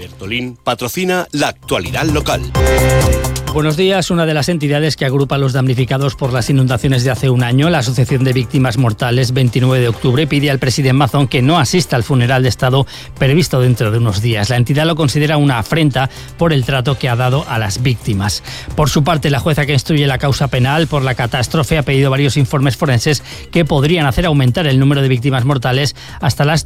Bertolín patrocina la actualidad local. Buenos días. Una de las entidades que agrupa a los damnificados por las inundaciones de hace un año, la Asociación de Víctimas Mortales 29 de octubre, pide al presidente Mazón que no asista al funeral de Estado previsto dentro de unos días. La entidad lo considera una afrenta por el trato que ha dado a las víctimas. Por su parte, la jueza que instruye la causa penal por la catástrofe ha pedido varios informes forenses que podrían hacer aumentar el número de víctimas mortales hasta las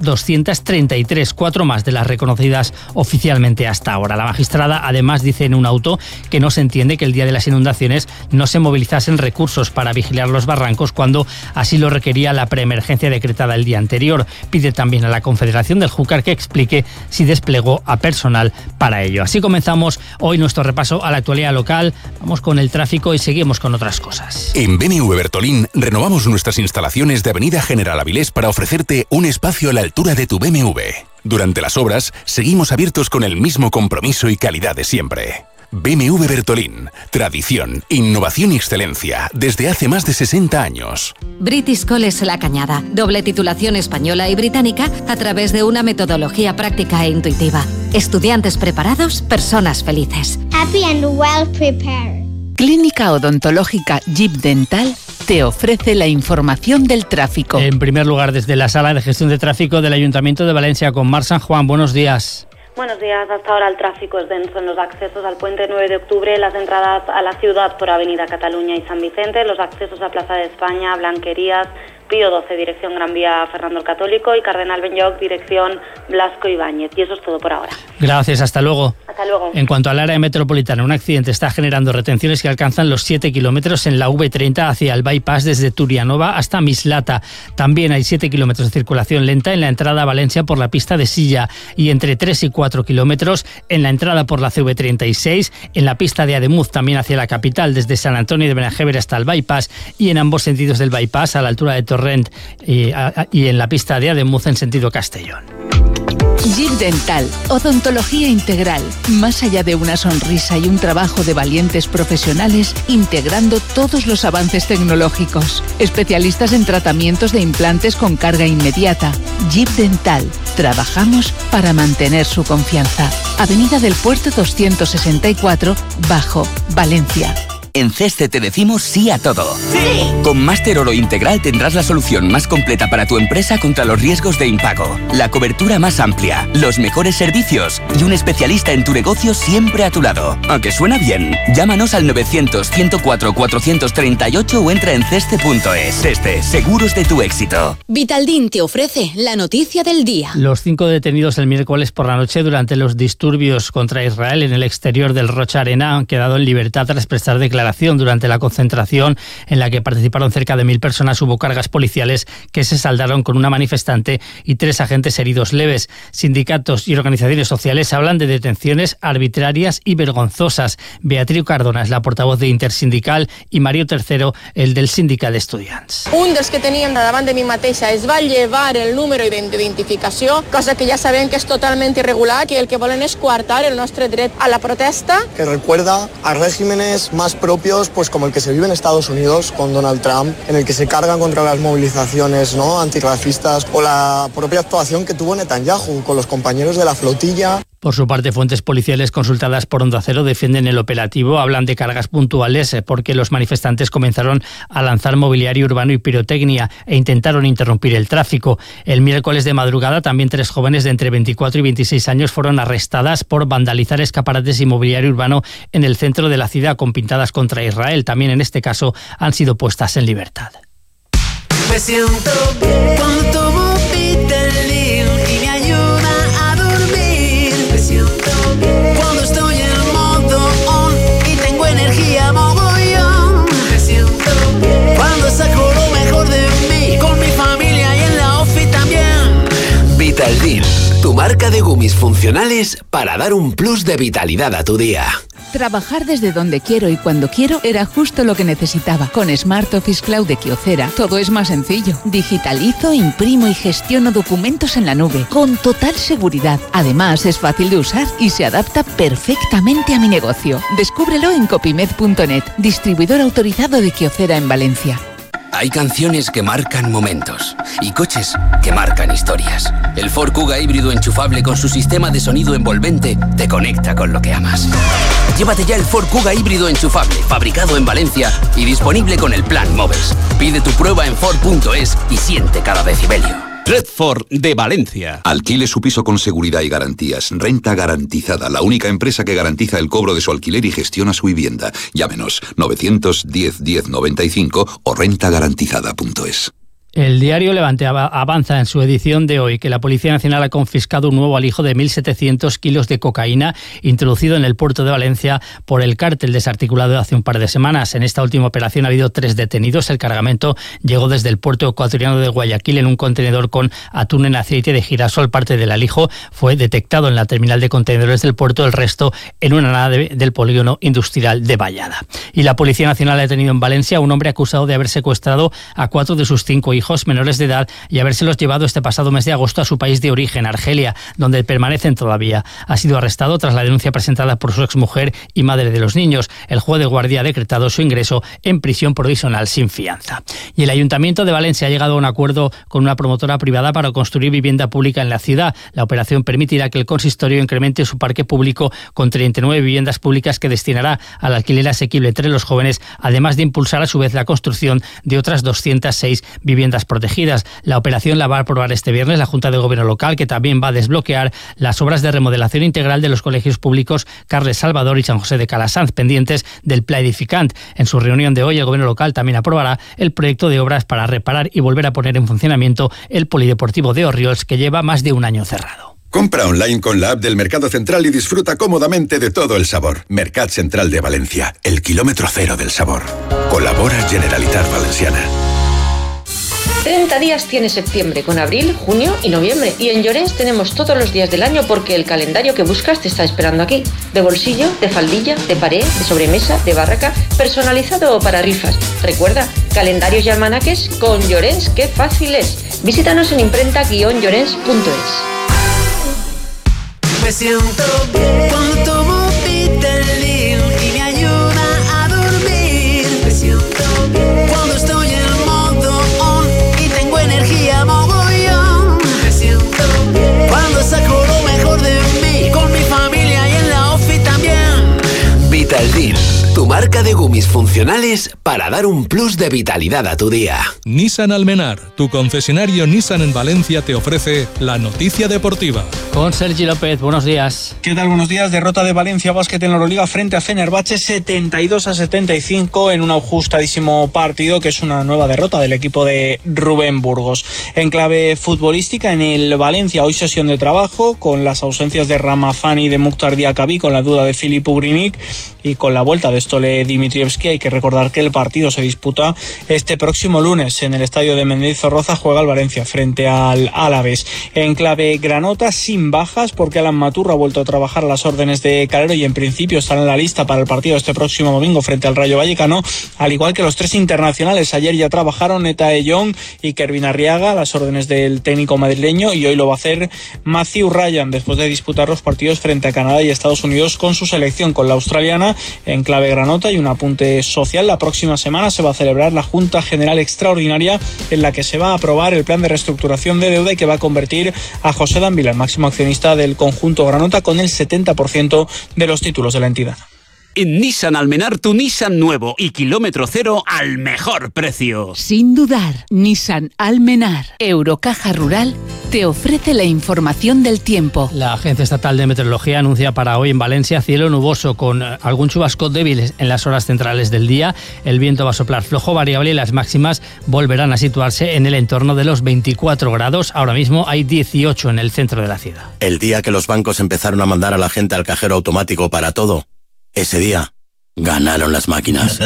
233, 4 más de las reconocidas oficialmente hasta ahora. La magistrada además dice en un auto que no se entiende que el día de las inundaciones no se movilizasen recursos para vigilar los barrancos cuando así lo requería la preemergencia decretada el día anterior. Pide también a la Confederación del Júcar que explique si desplegó a personal para ello. Así comenzamos hoy nuestro repaso a la actualidad local. Vamos con el tráfico y seguimos con otras cosas. En BMW Bertolín renovamos nuestras instalaciones de Avenida General Avilés para ofrecerte un espacio a la altura de tu BMW. Durante las obras seguimos abiertos con el mismo compromiso y calidad de siempre. BMW Bertolín, tradición, innovación y excelencia desde hace más de 60 años. British College La Cañada, doble titulación española y británica a través de una metodología práctica e intuitiva. Estudiantes preparados, personas felices. Happy and well prepared. Clínica Odontológica Jeep Dental te ofrece la información del tráfico. En primer lugar, desde la Sala de Gestión de Tráfico del Ayuntamiento de Valencia con Mar San Juan. Buenos días. Buenos días. Hasta ahora el tráfico es denso en los accesos al puente 9 de octubre, las entradas a la ciudad por Avenida Cataluña y San Vicente, los accesos a Plaza de España, Blanquerías, Pío XII, dirección Gran Vía Fernando el Católico y Cardenal Benlloch, dirección Blasco Ibáñez. Y eso es todo por ahora. Gracias, hasta luego. Hasta luego. En cuanto al área metropolitana, un accidente está generando retenciones que alcanzan los 7 kilómetros en la V30 hacia el bypass desde Turianova hasta Mislata. También hay 7 kilómetros de circulación lenta en la entrada a Valencia por la pista de Silla y entre 3 y 4 kilómetros en la entrada por la CV36, en la pista de Ademuz también hacia la capital desde San Antonio de Benajever hasta el bypass y en ambos sentidos del bypass a la altura de Torrent y en la pista de Ademuz en sentido Castellón. Jeep Dental, odontología integral, más allá de una sonrisa y un trabajo de valientes profesionales integrando todos los avances tecnológicos. Especialistas en tratamientos de implantes con carga inmediata. Jeep Dental, trabajamos para mantener su confianza. Avenida del Puerto 264, Bajo, Valencia. En CESCE te decimos sí a todo. ¡Sí! Con Máster Oro Integral tendrás la solución más completa para tu empresa contra los riesgos de impago, la cobertura más amplia, los mejores servicios y un especialista en tu negocio siempre a tu lado. ¿A que suena bien? Llámanos al 900-104-438 o entra en cesce.es. CESCE, seguros de tu éxito. Vitaldin te ofrece la noticia del día. Los 5 detenidos el miércoles por la noche durante los disturbios contra Israel en el exterior del Rocha Arena han quedado en libertad tras prestar declaración. Durante la concentración en la que participaron cerca de 1.000 personas hubo cargas policiales que se saldaron con una manifestante y 3 agentes heridos leves. Sindicatos y organizaciones sociales hablan de detenciones arbitrarias y vergonzosas. Beatriu Cardona es la portavoz de Intersindical i Mario III, el del Sindicat d'Estudiants. Un dels que teníem davant de mi mateixa es va llevar el número d'identificació, cosa que ja sabem que és totalment irregular, que el que volen és coartar el nostre dret a la protesta. Que recuerda a regímenes más propios, pues como el que se vive en Estados Unidos con Donald Trump, en el que se cargan contra las movilizaciones, ¿no?, antirracistas, o la propia actuación que tuvo Netanyahu con los compañeros de la flotilla. Por su parte, fuentes policiales consultadas por Onda Cero defienden el operativo, hablan de cargas puntuales porque los manifestantes comenzaron a lanzar mobiliario urbano y pirotecnia e intentaron interrumpir el tráfico. El miércoles de madrugada también 3 jóvenes de entre 24 y 26 años fueron arrestadas por vandalizar escaparates y mobiliario urbano en el centro de la ciudad con pintadas contra Israel. También en este caso han sido puestas en libertad. Me siento bien cuando tomo Vitaldin y me ayuda a dormir. Me siento bien cuando estoy en modo on y tengo energía mogollón. Me siento bien cuando saco lo mejor de mí con mi familia y en la ofi también. Vitaldin, tu marca de gummies funcionales para dar un plus de vitalidad a tu día. Trabajar desde donde quiero y cuando quiero era justo lo que necesitaba. Con Smart Office Cloud de Kyocera todo es más sencillo. Digitalizo, imprimo y gestiono documentos en la nube con total seguridad. Además es fácil de usar y se adapta perfectamente a mi negocio. Descúbrelo en copymed.net, distribuidor autorizado de Kyocera en Valencia. Hay canciones que marcan momentos y coches que marcan historias. El Ford Kuga híbrido enchufable con su sistema de sonido envolvente te conecta con lo que amas. Llévate ya el Ford Kuga híbrido enchufable, fabricado en Valencia y disponible con el plan Moves. Pide tu prueba en Ford.es y siente cada decibelio. Red Ford de Valencia. Alquile su piso con seguridad y garantías. Renta Garantizada, la única empresa que garantiza el cobro de su alquiler y gestiona su vivienda. Llámenos 910 10 95 o rentagarantizada.es. El diario Levante avanza en su edición de hoy que la Policía Nacional ha confiscado un nuevo alijo de 1.700 kilos de cocaína introducido en el puerto de Valencia por el cártel desarticulado hace un par de semanas. En esta última operación ha habido 3 detenidos. El cargamento llegó desde el puerto ecuatoriano de Guayaquil en un contenedor con atún en aceite de girasol. Parte del alijo fue detectado en la terminal de contenedores del puerto, el resto en una nave del polígono industrial de Vallada. Y la Policía Nacional ha detenido en Valencia a un hombre acusado de haber secuestrado a 4 de sus 5 hijos menores de edad y habérselos llevado este pasado mes de agosto a su país de origen, Argelia, donde permanecen todavía. Ha sido arrestado tras la denuncia presentada por su exmujer y madre de los niños. El juez de guardia ha decretado su ingreso en prisión provisional sin fianza. Y el Ayuntamiento de Valencia ha llegado a un acuerdo con una promotora privada para construir vivienda pública en la ciudad. La operación permitirá que el consistorio incremente su parque público con 39 viviendas públicas que destinará al alquiler asequible entre los jóvenes, además de impulsar a su vez la construcción de otras 206 viviendas protegidas. La operación la va a aprobar este viernes la Junta de Gobierno local, que también va a desbloquear las obras de remodelación integral de los colegios públicos Carles Salvador y San José de Calasanz, pendientes del Pla Edificant. En su reunión de hoy, el Gobierno local también aprobará el proyecto de obras para reparar y volver a poner en funcionamiento el polideportivo de Orriols, que lleva más de un año cerrado. Compra online con la app del Mercado Central y disfruta cómodamente de todo el sabor. Mercat Central de Valencia, el kilómetro cero del sabor. Colabora Generalitat Valenciana. 30 días tiene septiembre, con abril, junio y noviembre. Y en Llorens tenemos todos los días del año porque el calendario que buscas te está esperando aquí. De bolsillo, de faldilla, de pared, de sobremesa, de barraca, personalizado o para rifas. Recuerda, calendarios y almanaques con Llorens, qué fácil es. Visítanos en imprenta-llorens.es. Me siento bien cuando tomo Vitalir y me ayuda a dormir. Me siento bien cuando estoy en modo on y tengo energía mogollón. Me siento bien cuando saco lo mejor de mí con mi familia y en la ofi también. Vitaldin, tu marca de gummies funcionales para dar un plus de vitalidad a tu día. Nissan Almenar, tu concesionario Nissan en Valencia, te ofrece la noticia deportiva. Con Sergi López, buenos días. ¿Qué tal? Buenos días. Derrota de Valencia Basket en la Euroliga frente a Fenerbahce, 72-75 en un ajustadísimo partido, que es una nueva derrota del equipo de Rubén Burgos. En clave futbolística, en el Valencia hoy sesión de trabajo con las ausencias de Ramazani y de Mukhtar Diakabi, con la duda de Filip Ugrinic y con la vuelta de Stole Dimitrievski. Hay que recordar que el partido se disputa este próximo lunes en el estadio de Mendizorroza. Juega el Valencia frente al Alavés. En clave granota, sin bajas, porque Alan Maturra ha vuelto a trabajar a las órdenes de Calero y en principio estará en la lista para el partido este próximo domingo frente al Rayo Vallecano, al igual que los 3 internacionales. Ayer ya trabajaron Neta de Jong y Kervin Arriaga a las órdenes del técnico madrileño, y hoy lo va a hacer Matthew Ryan después de disputar los partidos frente a Canadá y Estados Unidos con su selección, con la australiana. En clave granota y un apunte social, la próxima semana se va a celebrar la Junta General Extraordinaria en la que se va a aprobar el plan de reestructuración de deuda y que va a convertir a José Danvila, el máximo accionista del conjunto granota, con el 70% de los títulos de la entidad. En Nissan Almenar, tu Nissan nuevo y kilómetro cero al mejor precio. Sin dudar, Nissan Almenar. Eurocaja Rural te ofrece la información del tiempo. La Agencia Estatal de Meteorología anuncia para hoy en Valencia cielo nuboso con algún chubasco débil en las horas centrales del día. El viento va a soplar flojo variable y las máximas volverán a situarse en el entorno de los 24 grados. Ahora mismo hay 18 en el centro de la ciudad. El día que los bancos empezaron a mandar a la gente al cajero automático para todo, ese día ganaron las máquinas.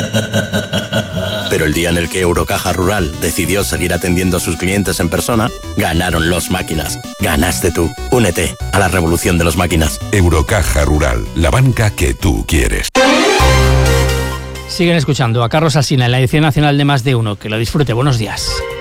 Pero el día en el que Eurocaja Rural decidió seguir atendiendo a sus clientes en persona, ganaron los máquinas. Ganaste tú. Únete a la revolución de los máquinas. Eurocaja Rural, la banca que tú quieres. Siguen escuchando a Carlos Alsina en la edición nacional de Más de Uno. Que lo disfrute. Buenos días.